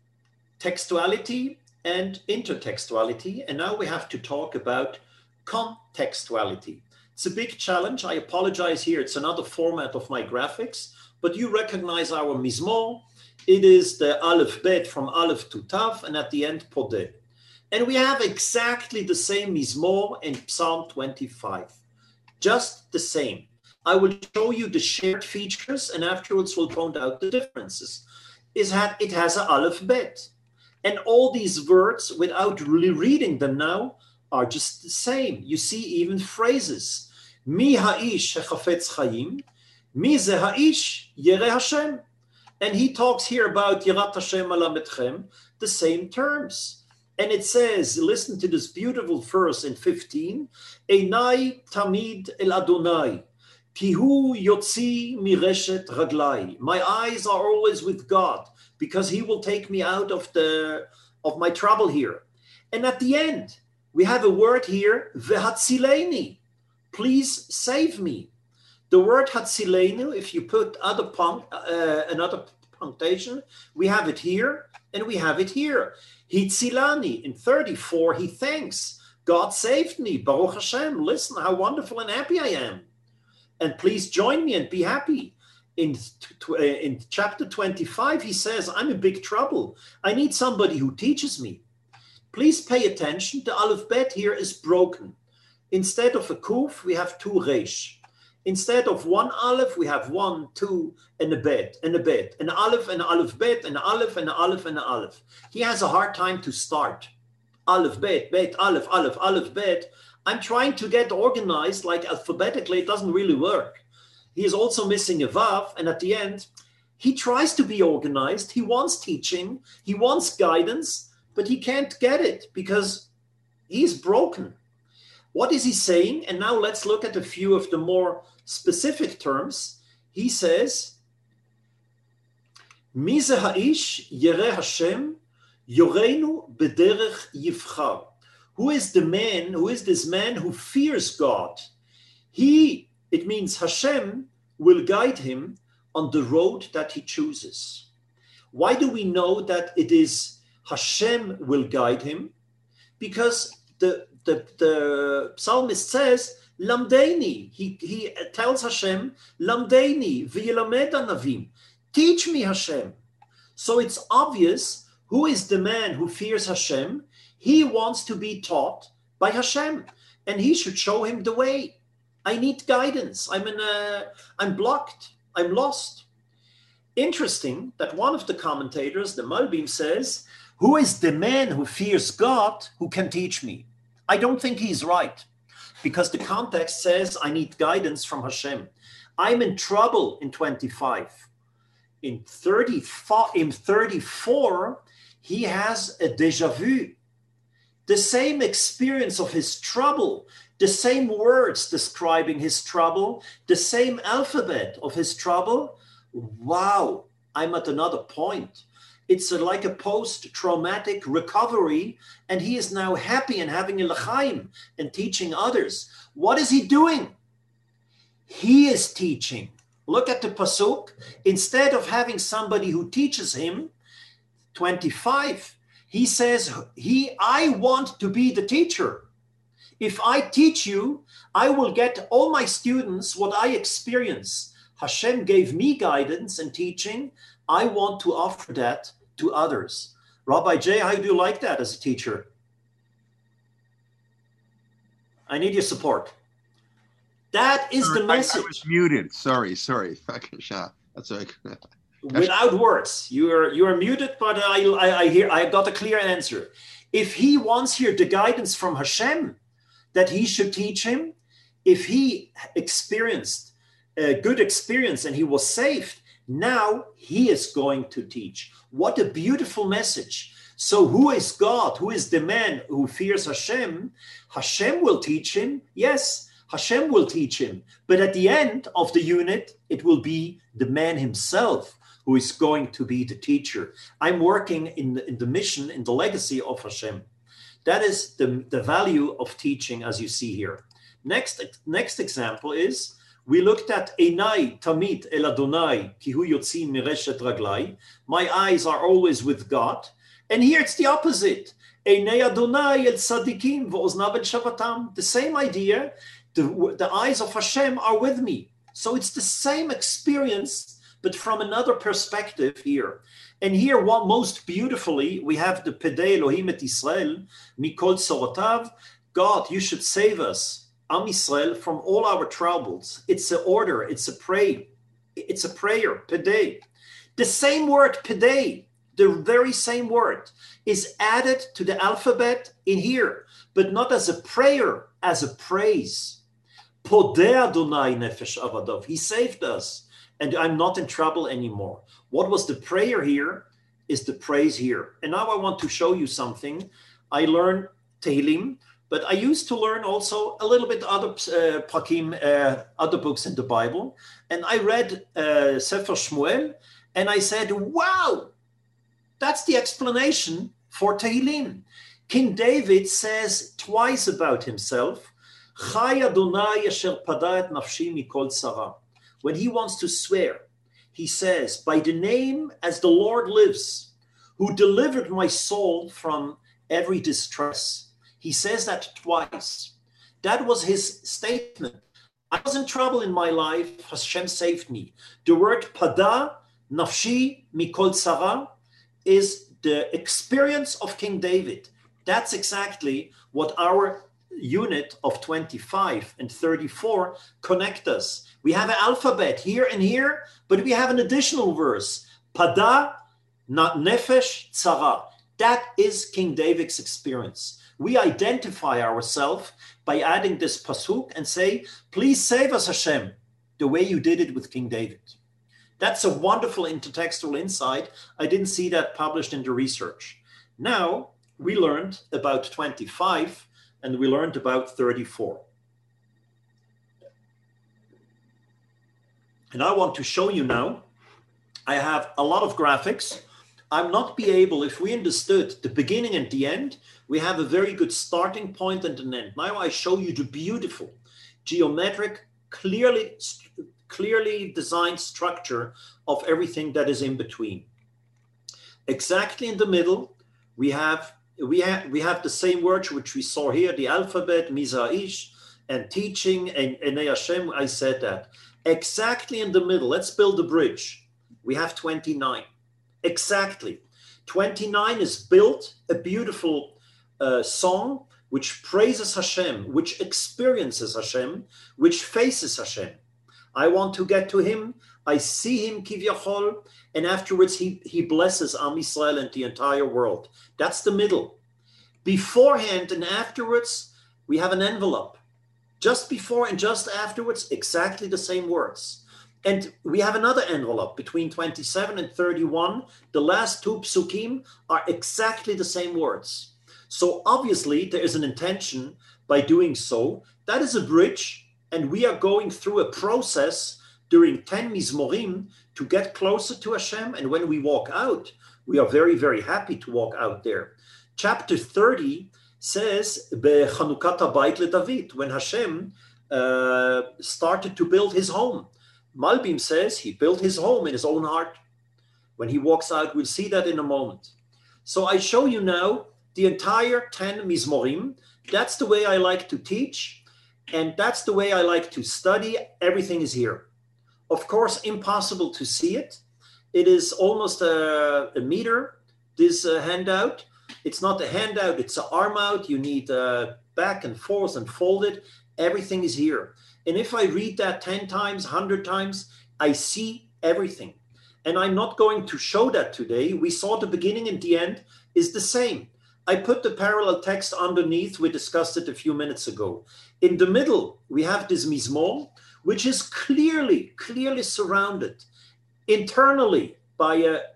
textuality and intertextuality. And now we have to talk about contextuality. It's a big challenge. I apologize here. It's another format of my graphics, but you recognize our Mizmor. It is the Aleph Bet from Aleph to Tav, and at the end, Podeh. And we have exactly the same Mizmor in Psalm 25. Just the same. I will show you the shared features, and afterwards we'll point out the differences. It has an Aleph Bet. And all these words, without really reading them now, are just the same. You see even phrases. Mi ha'ish hechafetz chayim, mi ze ha'ish yereh Hashem. And he talks here about Yirat Hashem alametchem, the same terms. And it says, listen to this beautiful verse in 15, Einai tamid el Adonai, ki hu yotzi mireshet raglai. My eyes are always with God, because he will take me out of my trouble here. And at the end, we have a word here, vehatzileni, please save me. The word hatzilenu, if you put another punctation, we have it here and we have it here. Hitzilani, in 34, he thanks. God saved me, Baruch Hashem. Listen how wonderful and happy I am. And please join me and be happy. In chapter 25, he says, I'm in big trouble. I need somebody who teaches me. Please pay attention. The Aleph Bet here is broken. Instead of a kuf, we have two resh. Instead of one aleph, we have 1, 2, and a bet, and a bet, an aleph, and an aleph bet, and an aleph, and an aleph, and an aleph. He has a hard time to start. Aleph, bet, bet, aleph, aleph, aleph, bet. I'm trying to get organized, like alphabetically, it doesn't really work. He is also missing a vav, and at the end, he tries to be organized. He wants teaching, he wants guidance, but he can't get it because he's broken. What is he saying? And now let's look at a few of the more specific terms. He says, Mi ze ha'ish yereh Hashem yoreinu bederech yivchar. Who is the man, who is this man who fears God? It means Hashem will guide him on the road that he chooses. Why do we know that it is Hashem will guide him? Because the psalmist says, Lamdeini. He tells Hashem, Lamdeini v'yilamed anavim. Teach me, Hashem. So it's obvious who is the man who fears Hashem. He wants to be taught by Hashem, and he should show him the way. I need guidance. I'm blocked. I'm lost. Interesting that one of the commentators, the Malbim, says, who is the man who fears God who can teach me? I don't think he's right, because the context says I need guidance from Hashem. I'm in trouble in 25. In 34, he has a déjà vu. The same experience of his trouble, the same words describing his trouble, the same alphabet of his trouble. Wow, I'm at another point. It's like a post-traumatic recovery, and he is now happy and having a l'chaim and teaching others. What is he doing? He is teaching. Look at the pasuk. Instead of having somebody who teaches him, 25, he says, I want to be the teacher. If I teach you, I will get all my students what I experience. Hashem gave me guidance and teaching. I want to offer that to others. Rabbi Jay, how do you like that as a teacher? I need your support. That is the message. I was muted. Sorry. That's okay. Without words. You're muted, but I hear I got a clear answer. If he wants here the guidance from Hashem that he should teach him, if he experienced a good experience and he was saved, now he is going to teach. What a beautiful message. So who is God? Who is the man who fears Hashem? Hashem will teach him. Yes, Hashem will teach him. But at the end of the unit, it will be the man himself who is going to be the teacher. I'm working in the mission, in the legacy of Hashem. That is the value of teaching, as you see here. Next example is, we looked at Einai Tamid El Adonai Ki Hu Yotzim Mireshet Raglai. My eyes are always with God. And here it's the opposite. Einai Adonai El Tzadikim V'oznav El Shavatam. The same idea. The eyes of Hashem are with me. So it's the same experience, but from another perspective here. And here, most beautifully, we have the Pedei Elohim et Israel, Mikol Tzorotav. God, you should save us, Am Yisrael, from all our troubles. It's an order, it's a prayer, Pedei. The same word, Pedei, the very same word, is added to the alphabet in here, but not as a prayer, as a praise. Podei Adonai nefesh avadav. He saved us, and I'm not in trouble anymore. What was the prayer here is the praise here. And now I want to show you something. I learned Tehillim, but I used to learn also a little bit other Prakim, other books in the Bible. And I read Sefer Shmuel, and I said, wow, that's the explanation for Tehillim. King David says twice about himself, Chai Adonai asher pada et nafshi mikol tzara. When he wants to swear, he says, by the name as the Lord lives, who delivered my soul from every distress. He says that twice. That was his statement. I was in trouble in my life. Hashem saved me. The word pada, nafshi, mikol tzara, is the experience of King David. That's exactly what our unit of 25 and 34 connect us. We have an alphabet here and here, but we have an additional verse. Pada, not nefesh, tzara. That is King David's experience. We identify ourselves by adding this pasuk and say, please save us, Hashem, the way you did it with King David. That's a wonderful intertextual insight. I didn't see that published in the research. Now, we learned about 25 and we learned about 34. And I want to show you now, I have a lot of graphics. I'm not be able, if we understood the beginning and the end, we have a very good starting point and an end. Now I show you the beautiful, geometric, clearly designed structure of everything that is in between. Exactly in the middle, we have the same words which we saw here, the alphabet, Mizaish, and teaching, and Enei Hashem, I said that. Exactly in the middle, let's build a bridge. We have 29. Exactly. 29 is built, a beautiful song which praises Hashem, which experiences Hashem, which faces Hashem. I want to get to him. I see him, Kivyachol, and afterwards he blesses Am Yisrael and the entire world. That's the middle. Beforehand and afterwards, we have an envelope. Just before and just afterwards, exactly the same words. And we have another envelope between 27 and 31. The last two psukim are exactly the same words. So obviously there is an intention by doing so. That is a bridge, and we are going through a process during 10 Mizmorim to get closer to Hashem. And when we walk out, we are very, very happy to walk out there. Chapter 30 says, Bechanukat habayit leDavid, when Hashem started to build his home. Malbim says he built his home in his own heart. When he walks out, we'll see that in a moment. So I show you now the entire 10 Mizmorim. That's the way I like to teach, and that's the way I like to study. Everything is here. Of course, impossible to see it. It is almost a meter, this handout. It's not a handout, it's an arm out. You need back and forth and fold it. Everything is here. And if I read that 10 times, 100 times, I see everything. And I'm not going to show that today. We saw the beginning and the end is the same. I put the parallel text underneath. We discussed it a few minutes ago. In the middle, we have this Mizmor, which is clearly surrounded internally by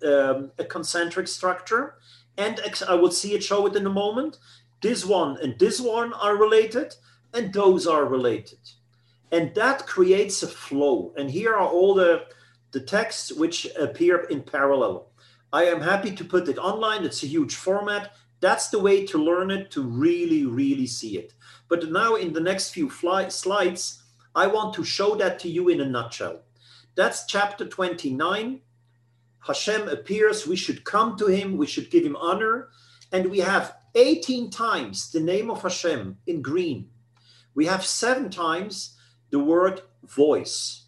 a concentric structure. And I will see it, show it in a moment. This one and this one are related, and those are related. And that creates a flow. And here are all the texts which appear in parallel. I am happy to put it online. It's a huge format. That's the way to learn it, to really see it. But now in the next few slides, I want to show that to you in a nutshell. That's chapter 29. Hashem appears. We should come to him. We should give him honor. And we have 18 times the name of Hashem in green. We have 7 times the word voice.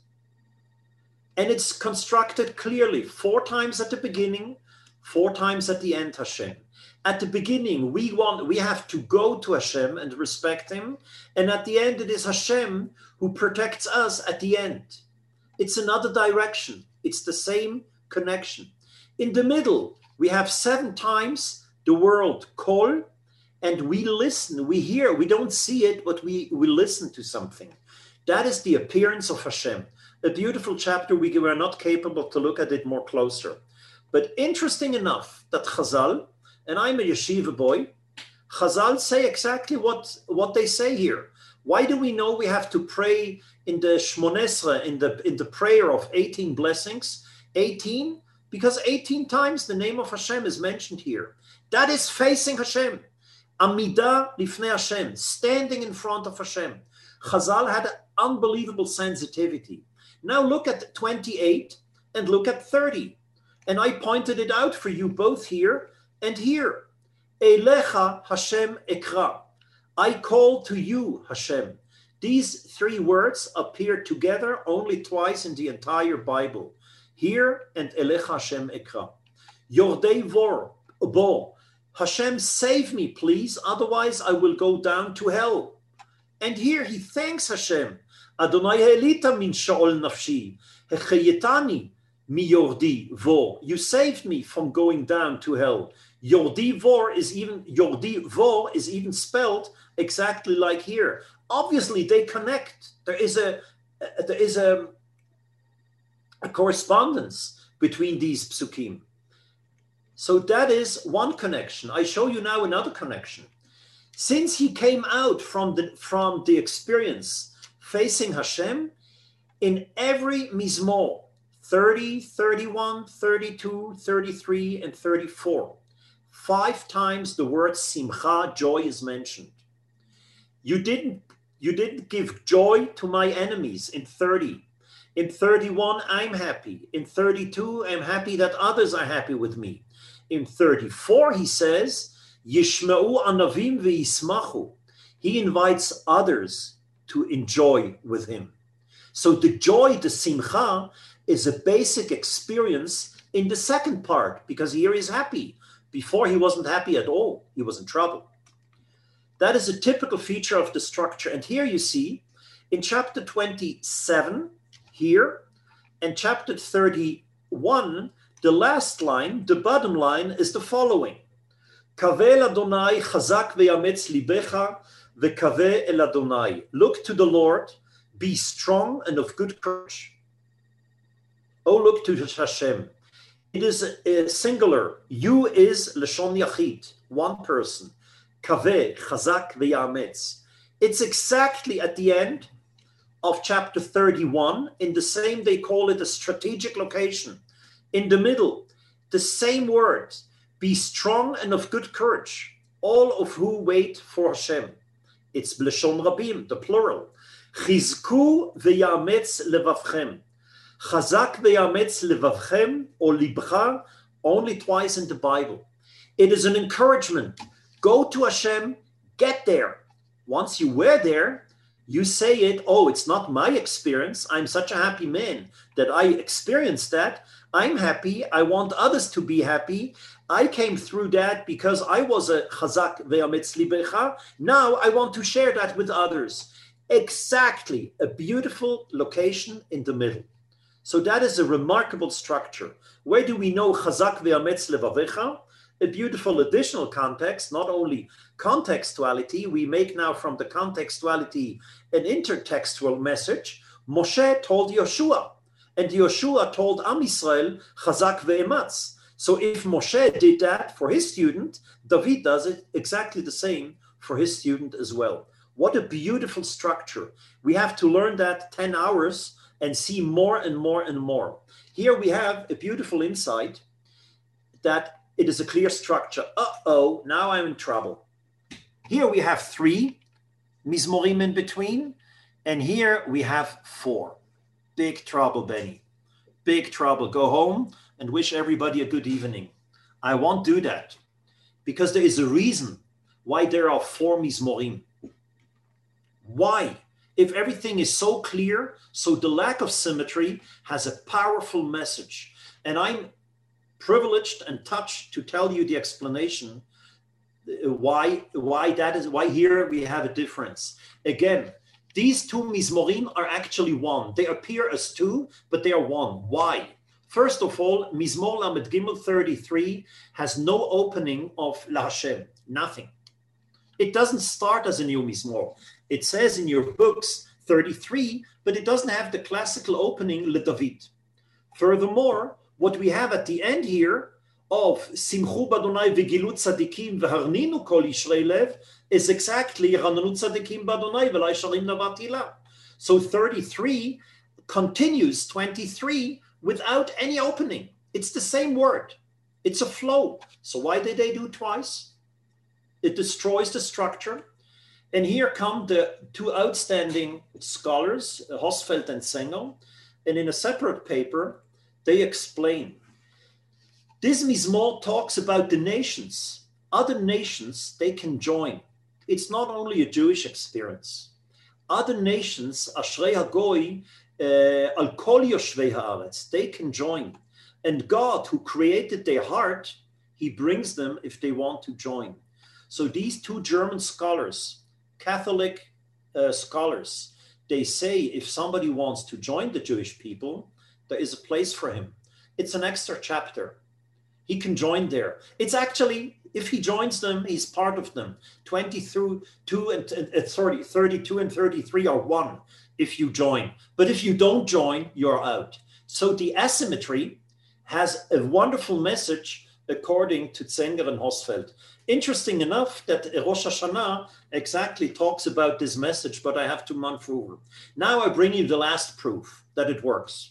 And it's constructed clearly 4 times at the beginning, 4 times at the end, Hashem. At the beginning, we have to go to Hashem and respect him. And at the end, it is Hashem who protects us at the end. It's another direction. It's the same connection. In the middle, we have 7 times the word kol, and we listen, we hear, we don't see it, but we listen to something. That is the appearance of Hashem. A beautiful chapter. We were not capable to look at it more closer. But interesting enough that Chazal, and I'm a yeshiva boy, Chazal say exactly what they say here. Why do we know we have to pray in the Shmonesra, in the prayer of 18 blessings? 18? Because 18 times the name of Hashem is mentioned here. That is facing Hashem. Amidah lifnei Hashem, standing in front of Hashem. Chazal had an unbelievable sensitivity. Now look at 28 and look at 30. And I pointed it out for you both here and here. Elecha Hashem ekra. I call to you, Hashem. These 3 words appear together only twice in the entire Bible. Here and Elecha Hashem ekra. Yordei bo. Hashem, save me, please. Otherwise, I will go down to hell. And here he thanks Hashem. Adonai helita min sha'ol nafshi. Hechayetani mi yordi vor. You saved me from going down to hell. Yordi vor is even spelled exactly like here. Obviously, they connect. There is a correspondence between these psukim. So that is one connection. I show you now another connection. Since he came out from the experience facing Hashem, in every Mizmor, 30, 31, 32, 33, and 34, 5 times the word simcha, joy, is mentioned. You didn't give joy to my enemies in 30. In 31, I'm happy. In 32, I'm happy that others are happy with me. In 34, he says, Yishma'u anavim ve'yismachu. He invites others to enjoy with him. So the joy, the simcha, is a basic experience in the second part, because here he's happy. Before he wasn't happy at all. He was in trouble. That is a typical feature of the structure. And here you see, in chapter 27, here, and chapter 31, the last line, the bottom line, is the following. Kaveh Adonai chazak ve'yametz libecha ve'kaveh el Adonai. Look to the Lord, be strong and of good courage. Oh, look to Hashem. It is a singular. You is Lashon Yachid, one person. Kaveh, chazak ve'yametz. It's exactly at the end of chapter 31. In the same, they call it a strategic location. In the middle, the same words, be strong and of good courage, all of who wait for Hashem. It's B'lashon Rabim, the plural. Chizku ve'yametz levavchem. Chazak ve'yametz levavchem, or libcha, only twice in the Bible. It is an encouragement. Go to Hashem, get there. Once you were there, you say it, oh, it's not my experience. I'm such a happy man that I experienced that. I'm happy. I want others to be happy. I came through that because I was a chazak ve'yametz libecha. Now I want to share that with others. Exactly, a beautiful location in the middle. So that is a remarkable structure. Where do we know Chazak ve'ametz levavecha? A beautiful additional context, not only contextuality, we make now from the contextuality an intertextual message. Moshe told Yoshua, and Yoshua told Am Yisrael, Chazak ve'ematz. So if Moshe did that for his student, David does it exactly the same for his student as well. What a beautiful structure. We have to learn that 10 hours and see more and more and more. Here we have a beautiful insight that it is a clear structure. Uh-oh, now I'm in trouble. Here we have 3 mizmorim in between, and here we have 4. Big trouble, Benny. Big trouble. Go home and wish everybody a good evening. I won't do that because there is a reason why there are 4 mizmorim. Why? If everything is so clear, so the lack of symmetry has a powerful message. And I'm privileged and touched to tell you the explanation why that is, why here we have a difference. Again, these 2 mizmorim are actually one. They appear as 2, but they are one. Why? First of all, Mizmor Lamed Gimel 33 has no opening of La Hashem, nothing. It doesn't start as a new Mizmor. It says in your books 33, but it doesn't have the classical opening Le David. Furthermore, what we have at the end here of Simchu Badonai V'Gilut Tzadikim V'Harninu Kol Yishrei Lev is exactly Rananu Tzadikim Badonai V'Lai Shalim Navatila. So 33 continues 23 without any opening. It's the same word. It's a flow. So why did they do twice? It destroys the structure. And here come the 2 outstanding scholars, Hosfeld and Sengel, and in a separate paper, they explain. This Mizmor talks about the nations. Other nations, they can join. It's not only a Jewish experience. Other nations, Ashrei HaGoi, Al Kol Yoshvei Haaretz, they can join. And God, who created their heart, he brings them if they want to join. So these 2 German scholars, Catholic scholars, they say if somebody wants to join the Jewish people, there is a place for him. It's an extra chapter. He can join there. It's actually, if he joins them, he's part of them. 32 and 33 are one if you join. But if you don't join, you're out. So the asymmetry has a wonderful message according to Zenger and Hosfeld. Interesting enough that Rosh Hashanah exactly talks about this message, but I have to manfur. Now I bring you the last proof that it works.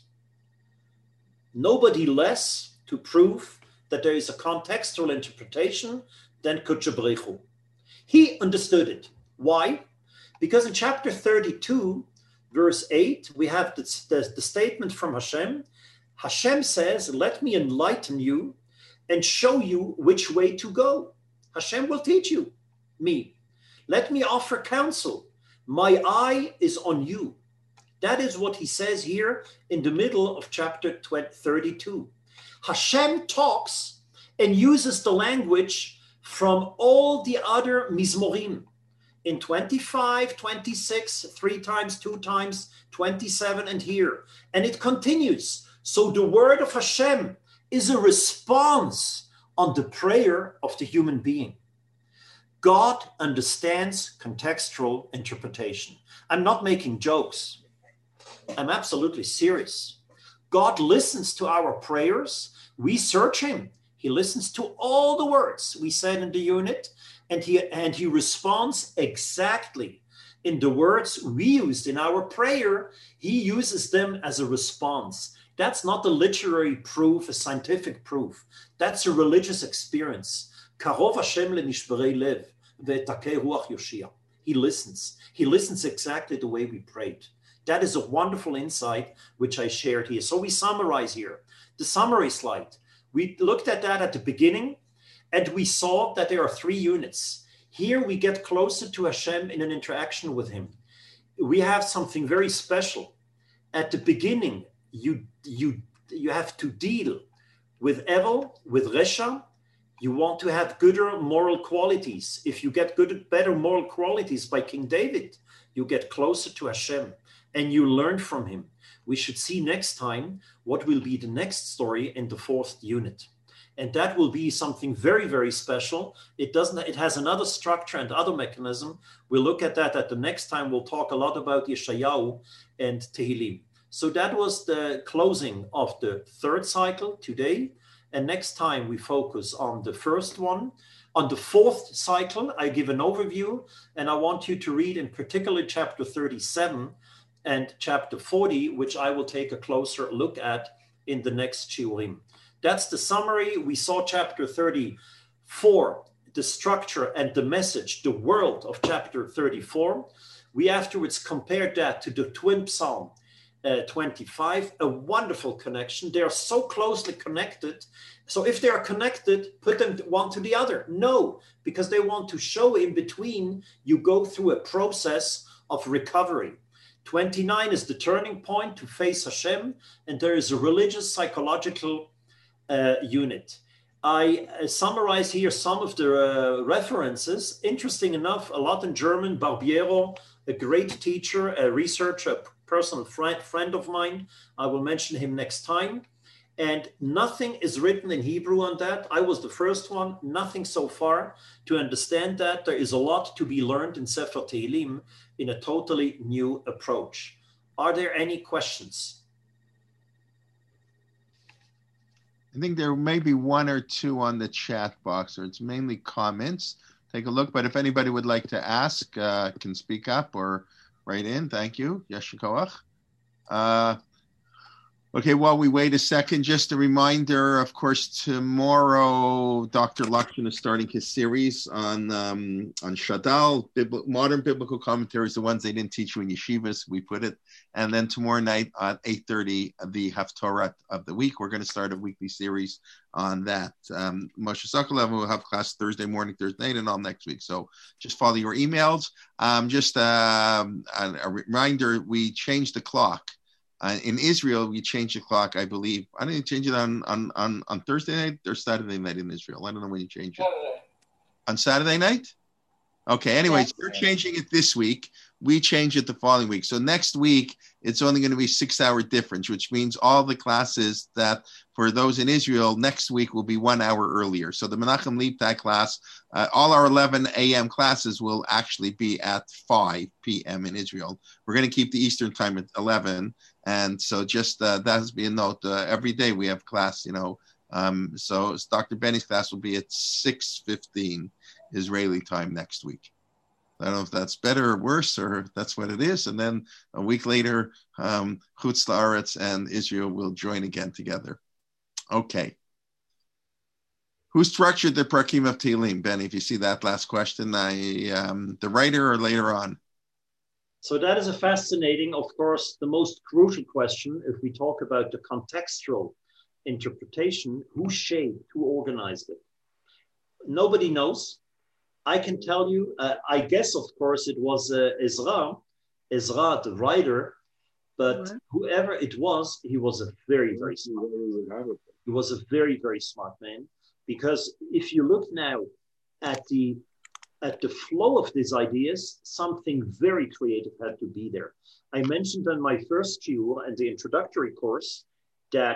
Nobody less to prove that there is a contextual interpretation than Kutche Brechu. He understood it. Why? Because in chapter 32, verse 8, we have the statement from Hashem. Hashem says, let me enlighten you and show you which way to go. Hashem will teach you, me. Let me offer counsel. My eye is on you. That is what he says here in the middle of chapter 32. Hashem talks and uses the language from all the other mizmorim. In 25, 26, 3 times, 2 times, 27, and here. And it continues. So the word of Hashem is a response on the prayer of the human being. God understands contextual interpretation. I'm not making jokes. I'm absolutely serious. God listens to our prayers. We search him. He listens to all the words we said in the unit, and he responds exactly in the words we used in our prayer. He uses them as a response. That's not a literary proof, a scientific proof. That's a religious experience. Karov Hashem lenishberei lev ve'takei ruach Yoshia. He listens. He listens exactly the way we prayed. That is a wonderful insight which I shared here. So we summarize here. The summary slide. We looked at that at the beginning, and we saw that there are 3 units. Here we get closer to Hashem in an interaction with him. We have something very special. At the beginning, you have to deal with Evil, with Resha. You want to have gooder moral qualities. If you get better moral qualities by King David, you get closer to Hashem and you learn from him. we should see next time what will be the next story in the 4th unit. And that will be something very, very special. It has another structure and other mechanism. We'll look at that at the next time. We'll talk a lot about Yeshayahu and Tehillim. So that was the closing of the 3rd cycle today. And next time we focus on the first one. On the 4th cycle, I give an overview, and I want you to read in particular chapter 37 and chapter 40, which I will take a closer look at in the next shiurim. That's the summary. We saw chapter 34, the structure and the message, the world of chapter 34. We afterwards compared that to the twin psalm 25, a wonderful connection. They are so closely connected. So if they are connected, put them one to the other. No, because they want to show in between, you go through a process of recovery. 29 is the turning point to face Hashem, and there is a religious psychological unit. I summarize here some of the references. Interesting enough, a lot in German. Barbiero, a great teacher, a researcher, a personal friend of mine. I will mention him next time. And nothing is written in Hebrew on that. I was the first one, nothing so far. To understand that, there is a lot to be learned in Sefer Tehillim in a totally new approach. Are there any questions? I think there may be one or two on the chat box, or it's mainly comments. Take a look, but if anybody would like to ask, can speak up or write in. Thank you. Yasher koach. Okay, while we wait a second, just a reminder, of course, tomorrow, Dr. Lakshan is starting his series on Shadal, modern biblical commentaries, the ones they didn't teach you in yeshivas, we put it. And then tomorrow night at 8:30, the Haftorah of the week. We're going to start a weekly series on that. Moshe Sokolow will have class Thursday morning, Thursday night, and all next week. So just follow your emails. Just a reminder, we changed the clock. In Israel, we changed the clock, I believe. I didn't change it on Thursday night or Saturday night in Israel. I don't know when you changed it. Saturday. On Saturday night? Okay, anyways, we're changing it this week. We change it the following week. So next week, it's only going to be 6-hour difference, which means all the classes that for those in Israel next week will be 1 hour earlier. So the Menachem Leibtag class, all our 11 a.m. classes will actually be at 5 p.m. in Israel. We're going to keep the Eastern time at 11. And so just that has to be a note. Every day we have class, so Dr. Benny's class will be at 6:15 Israeli time next week. I don't know if that's better or worse, or if that's what it is. And then a week later, Chutz La'aretz and Israel will join again together. Okay. Who structured the Prakim of Tehillim? Benny, if you see that last question, the writer or later on? So that is a fascinating, of course, the most crucial question. If we talk about the contextual interpretation, who shaped, who organized it? Nobody knows. I can tell you, I guess, of course, it was Ezra, the writer, but whoever it was, he was a very, very smart man. He was a very, very smart man, because if you look now at the flow of these ideas, something very creative had to be there. I mentioned in my first shiur and the introductory course that,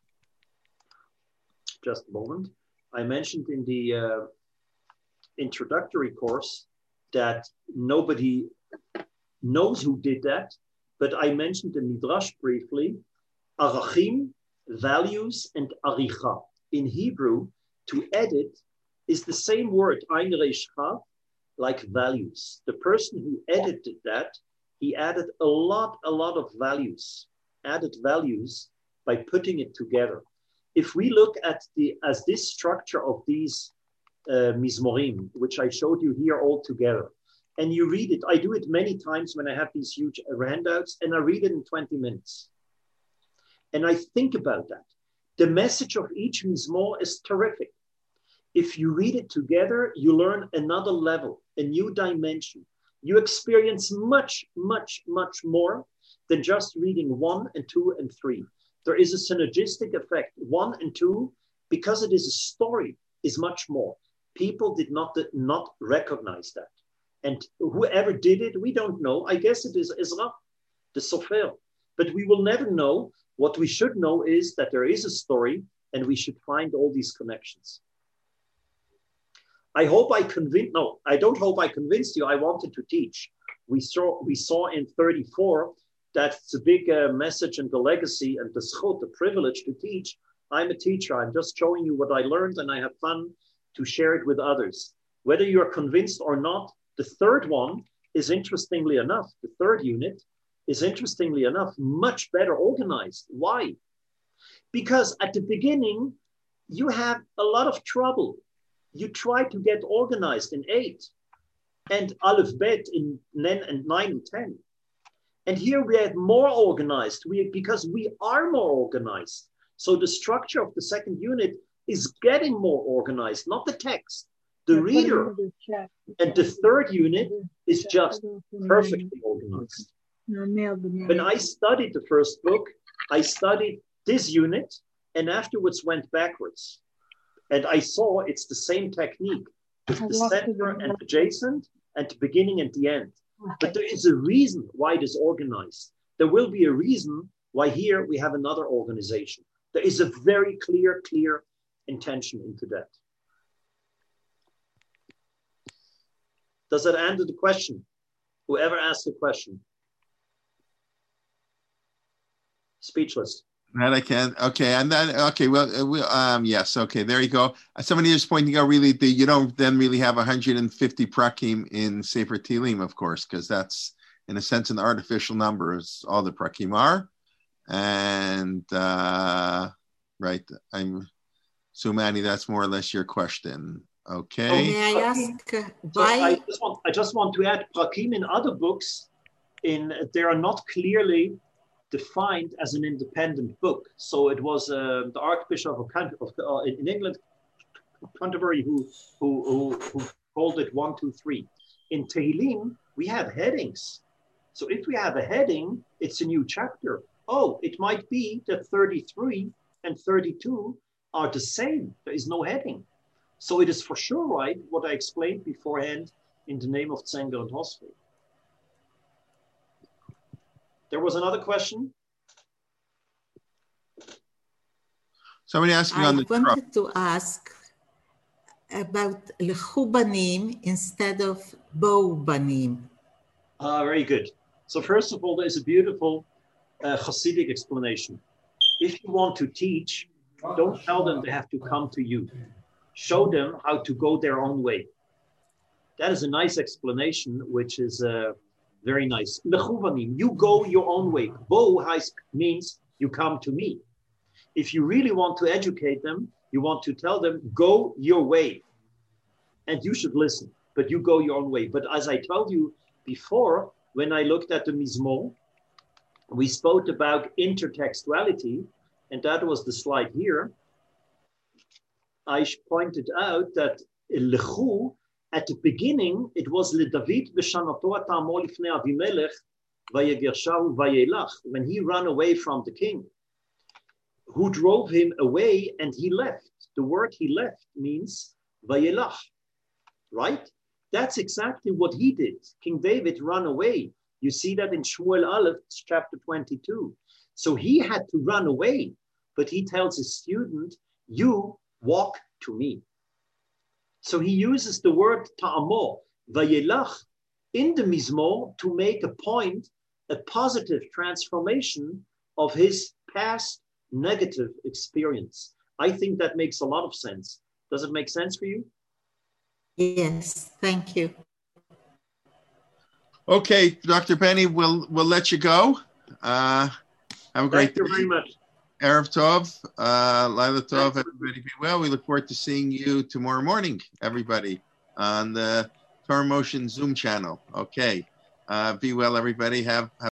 just a moment, I mentioned in the introductory course that nobody knows who did that, but I mentioned in Midrash briefly, arachim, values, and aricha. In Hebrew, to edit is the same word, ein resh chaf, like values. The person who edited that, he added a lot of values, added values by putting it together. If we look at this structure of these Mizmorim, which I showed you here all together, and you read it, I do it many times when I have these huge handouts, and I read it in 20 minutes. And I think about that. The message of each Mizmor is terrific. If you read it together, you learn another level, a new dimension. You experience much, much, much more than just reading 1 and 2 and 3. There is a synergistic effect. 1 and 2, because it is a story, is much more. People did not recognize that. And whoever did it, we don't know. I guess it is Ezra, the Sofer. But we will never know. What we should know is that there is a story, and we should find all these connections. I don't hope I convinced you. I wanted to teach. We saw in 34 that's a big message and the legacy and the schut, the privilege to teach. I'm a teacher. I'm just showing you what I learned, and I have fun to share it with others. Whether you are convinced or not, the third one is, interestingly enough, the third unit is, interestingly enough, much better organized. Why? Because at the beginning, you have a lot of trouble. You try to get organized in 8 and Aleph Bet in 9 and 10. And here we are more organized because we are more organized. So the structure of the second unit is getting more organized, not the text, the reader. And the third unit is just perfectly organized. When I studied the first book, I studied this unit and afterwards went backwards. And I saw it's the same technique, with the center and adjacent and the beginning and the end. But there is a reason why it is organized. There will be a reason why here we have another organization. There is a very clear intention into that. Does that answer the question? Whoever asked the question. Speechless. That I can. Okay, and then yes. Okay, there you go. Somebody is pointing out really you don't then really have 150 prakim in Sefer Tehillim, of course, because that's in a sense an artificial number, as all the prakim are. And right, I'm so Manny, that's more or less your question. Okay. Oh, may I ask why? So I just want to add prakim in other books. They are not clearly defined as an independent book. So it was the Archbishop in England, Canterbury, who called it 1, 2, 3. In Tehillim, we have headings. So if we have a heading, it's a new chapter. Oh, it might be that 33 and 32 are the same. There is no heading. So it is for sure right what I explained beforehand in the name of Zenger and Hosfeld. There was another question. Somebody asking on the I wanted to ask about Lechu Banim instead of Bo Banim. Very good. So first of all, there's a beautiful Hasidic explanation. If you want to teach, don't tell them they have to come to you. Show them how to go their own way. That is a nice explanation, which is very nice. You go your own way. Bo means you come to me. If you really want to educate them, you want to tell them, go your way. And you should listen, but you go your own way. But as I told you before, when I looked at the Mizmor, we spoke about intertextuality, and that was the slide here. I pointed out that Lechu, at the beginning, it was LeDavid b'shanato atamo lifnei Avimelech vayegershahu vayelach, when he ran away from the king, who drove him away and he left. The word he left means vayelach, right? That's exactly what he did. King David ran away. You see that in Shmuel Aleph, chapter 22. So he had to run away, but he tells his student, you walk to me. So he uses the word ta'amo, vayelach, in the Mizmor to make a point, a positive transformation of his past negative experience. I think that makes a lot of sense. Does it make sense for you? Yes, thank you. Okay, Dr. Penny, we'll let you go. Have a great day. Thank you very much. Erev Tov, Laila Tov, everybody be well. We look forward to seeing you tomorrow morning, everybody, on the Torah Motion Zoom channel. Okay, be well, everybody. Have